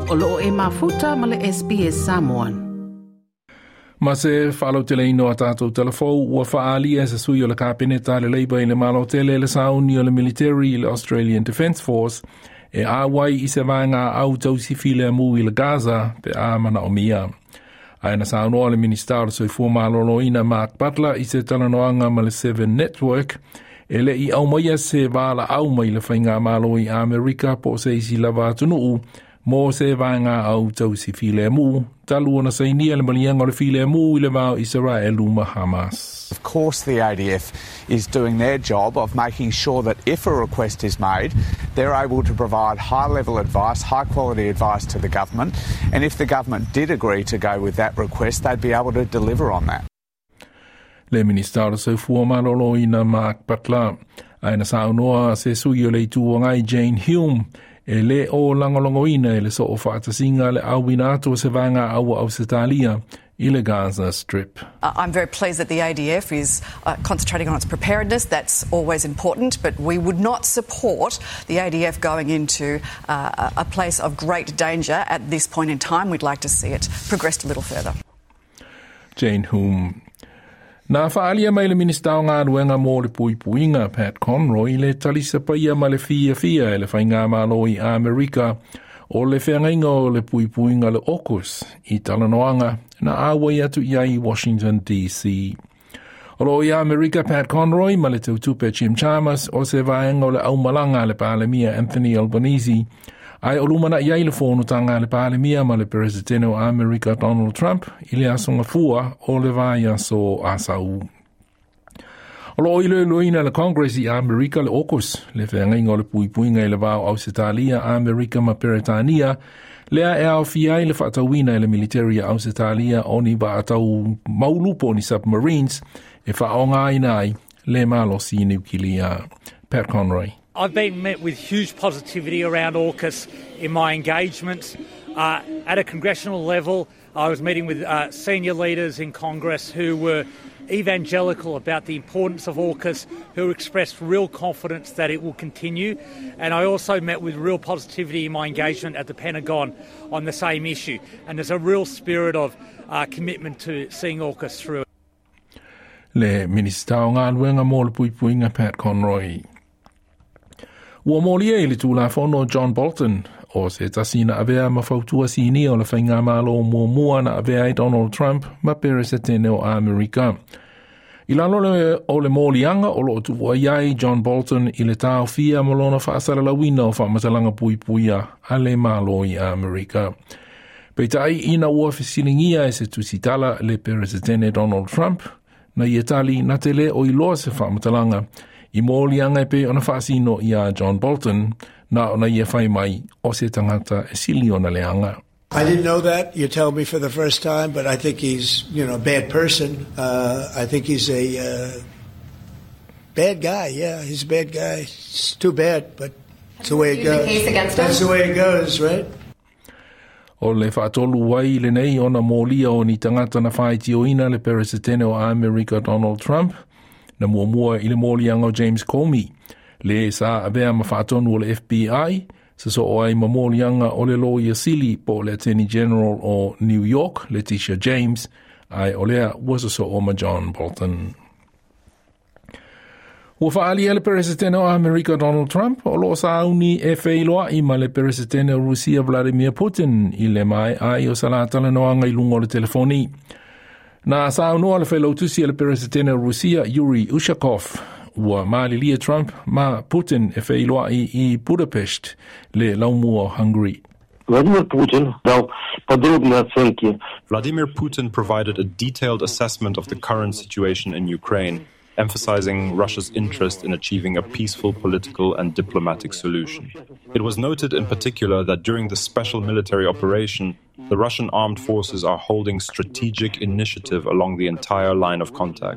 O loo e mafuta ma le SBS Samoan. Ma se whaalo tele ino a tātou telefou, ua whaali e se sui o le kāpeneta le leiba i le malo tele le sauni o le military le Australian Defence Force, e awai i se vanga au tausi file amu i le Gaza pe a mana o mia. Aina saunoa le minister soi fuamalo ina Mark Butler i se talanoanga ma le 7 Network, e le i au maia se vala au mai le whainga malo i Amerika po se isi lava atunuu, mo se vanga au tausi file amu, talu ona sainia le malianga le file amu i le vau Israel uma Hamas. Of course the ADF is doing their job of making sure that if a request is made, they're able to provide high-level advice, high-quality advice to the government, and if the government did agree to go with that request, they'd be able to deliver on that. Le minister so fuamalolo ina Mark Butler, aina saunoa se sui o le tuangai Jane Hume, e le o langolongoina e le so o whaatasinga le awina ato se vanga awa au Setalia i le Gaza Strip. I'm very pleased that the ADF is concentrating on its preparedness. That's always important, but we would not support the ADF going into a place of great danger at this point in time. We'd like to see it progressed a little further. Jane Hume. Nā whaalia mai le minister o ngā ruenga mō le puipuinga Pat Conroy le talisa paia ma le fia e le whainga malo i Amerika o le whengainga o le puipuinga le AUKUS i talanoanga na awai atu i Washington DC. O lo i Amerika Pat Conroy ma le tautupe Jim Chalmers o se vaenga o le aumalanga le palemia Anthony Albanese ai o lumana iai le whonutanga le palemia ma le presidente o Amerika Donald Trump i le asonga fua o le vaia so asau. O lo i le loina le Congress i Amerika le AUKUS le whengainga o le puipuinga i le vau au Setalia Amerika ma Peretania lea e au fiai le whaatawina i le military au Setalia o ni ba atau maulupo ni submarines e whaonga inai le malosi nuclear. Pat Conroy. I've been met with huge positivity around AUKUS in my engagements. At a congressional level, I was meeting with senior leaders in Congress who were evangelical about the importance of AUKUS, who expressed real confidence that it will continue. And I also met with real positivity in my engagement at the Pentagon on the same issue. And there's a real spirit of commitment to seeing AUKUS through. Le minister o ngā luenga mō le puipuinga Pat Conroy. Ua molia i le tūla whono John Bolton o se tasina avea mawhautua sini o le whainga malo mua na avea i Donald Trump ma peresetene o Amerika. I lalo o le molianga o lo tuwa iai John Bolton i le tau fia malona whaasara lawina o whamatalanga puipuia a le malo i Amerika. Peitai ina ua fisilingia e se tusitala le peresetene Donald Trump na ietali na tele o iloa se whamatalanga I mōlianga e pe ona whaasino i a John Bolton na ona ia whai mai o se tangata e sili ona leanga. I didn't know that. You tell me for the first time, but I think he's, a bad person. I think he's a bad guy. Yeah, he's a bad guy. It's too bad, but it's the way it goes. That's the way it goes, right? O le whaatolu wai le nei ona mōlia o ni tangata na whaiti o ina le peresetene o Amerika Donald Trump, na mua i le mōlianga o James Comey. Le sa avea mawhaatonu o le FBI, sa so o ai mamōlianga o le lawyer sili po le Attorney General o New York, Letitia James, ai o lea wasa so o ma John Bolton. Ua whaali le peresetene o Amerika Donald Trump, o lo sa auni e whailoa i ma le peresetene o Rusia Vladimir Putin i le mai ai o salatala noanga i lungo le telefoni. Na sa unua le whailautusi le peresetene o Rusia Yuri Ushakov, ua maalilia Trump ma Putin e whailoa i Budapest le laumua Hungary. Vladimir Putin provided a detailed assessment of the current situation in Ukraine, emphasizing Russia's interest in achieving a peaceful political and diplomatic solution. It was noted in particular that during the special military operation, the Russian armed forces are holding strategic initiative along the entire line of contact.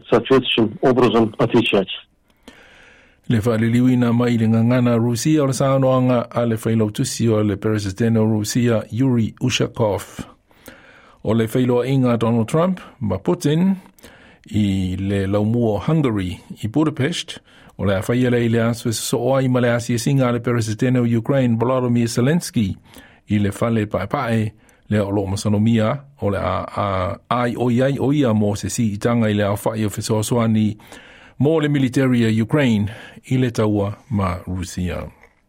Le whaliliwina mai le ngangana Rusia o le saunoanga a le whailautusi o le peresetene o Rusia Yuri Ushakov. O le whailoa inga Donald Trump, ma Putin, I le laumua Hungary I Budapest, o le awhaia le aso so oai ma le asia singa le peresetene o Ukraine Volodymyr Zelensky I le fale pae le o lo masanomia o le ai oia mo se si itanga I le au whai o fesoasoani mo le military Ukraine I le taua ma Rusia.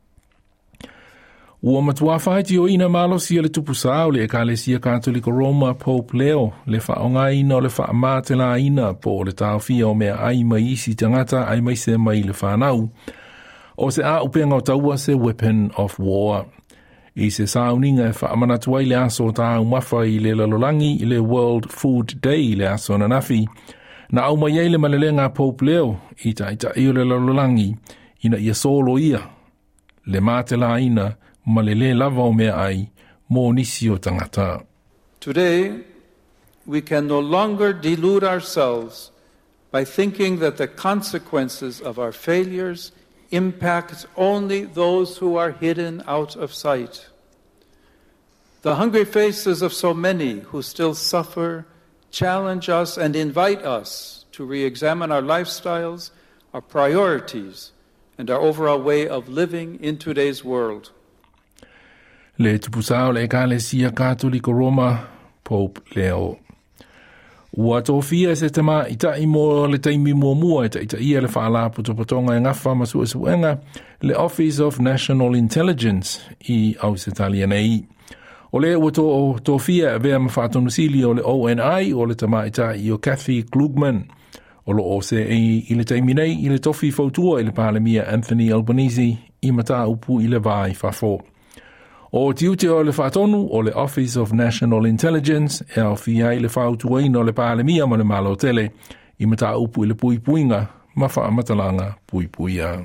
Ua matua whaiti o ina malosi le tupusa o le Ekalesia Katoliko Roma Pope Leo le whaonga ina o le whaamātela ina po le tauwhia o mea ai mai isi tangata ai mai se mai le whanau o se a upenga o taua se weapon of war. I se sauninga e whaamanatua I le aso tā umafa I le lalolangi I le World Food Day le aso nanafi na au mai le malelenga Pope Leo I ta I o le lalolangi ina ia solo ia le mātela ina malele lava o mea ai mo nisi o tangata. Today, we can no longer delude ourselves by thinking that the consequences of our failures impact only those who are hidden out of sight. The hungry faces of so many who still suffer challenge us and invite us to re-examine our lifestyles, our priorities, and our overall way of living in today's world. Le tupusao le Ekalesia Katoliko Roma Pope Leo. Ua tofia se tama ita imo le taimi mua ita ia le whaala putopotonga e ngafa masuenga le Office of National Intelligence I au se talia nei. O le ua tofia e vea mawhatonusili o le ONI o le tama ita I o Kathy Klugman. O lo o se I le taimi nei I le tofi fautua I le palemia Anthony Albanese I mata upu I le vai fafo. O tiute o le whaatonu o le Office of National Intelligence e au fia I le whautuaina o le palemia ma le malo tele I mata upu I le puipuinga ma whaamatalanga puipuia.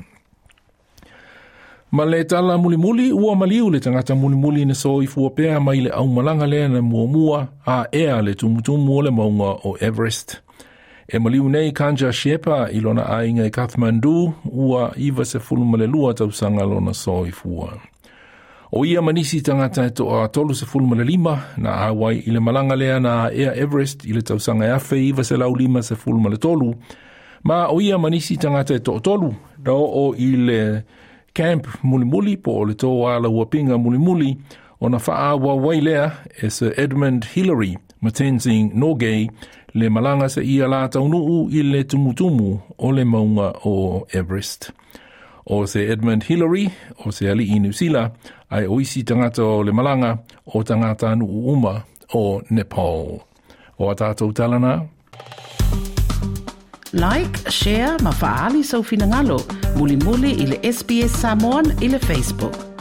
Ma le tala mulimuli ua maliu le tangata mulimuli na so I fuapea mai le au malanga lea na muamua a ea le tumutumu o le maunga o Everest. E maliu nei Kanja Shepa I lona ainga I Kathmandu ua iwa se fulumalelua tausanga lona so I fua. O ia manisi tangata to a tolu se fulma lima na awai I le malanga lea na Air Everest I le tausanga afe iwa se lau lima se fulma le tolu. Ma o ia manisi tangata to tolu da o I le camp mulimuli po o le to ala wapinga mulimuli o na faa wawai lea e Sir Edmund Hillary Mackenzie Norgay le malanga se ia la taunuu I le tumutumu o le maunga o Everest. O se Edmund Hillary o se ali I New Zealand ai oisi tangata o le malanga o tangata anu uma o Nepal. O a tātou talana. Like, share, ma faali sau finangalo. Muli muli I le SBS Samoan I le Facebook.